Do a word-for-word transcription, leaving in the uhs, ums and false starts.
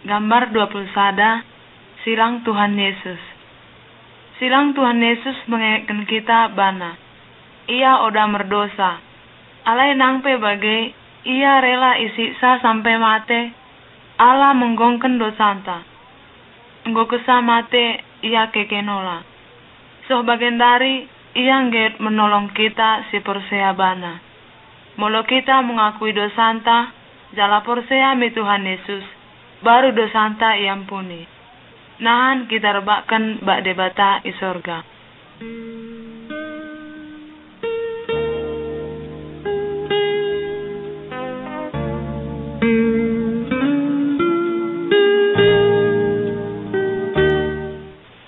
Gambar dua puluh sada, silang Tuhan Yesus. Silang Tuhan Yesus mengingatkan kita bana. Ia oda merdosa. Alai nangpe bagai ia rela isiksa sampai mate. Allah menggongken dosanta. Nggo kesah mate ia kekenola. Soh bagian dari ia nget menolong kita si porsea bana. Molo kita mengakui dosanta, jala porsea mi Tuhan Yesus, baru dosanta iampuni. Nahan kita rebakkan bak debata i sorga.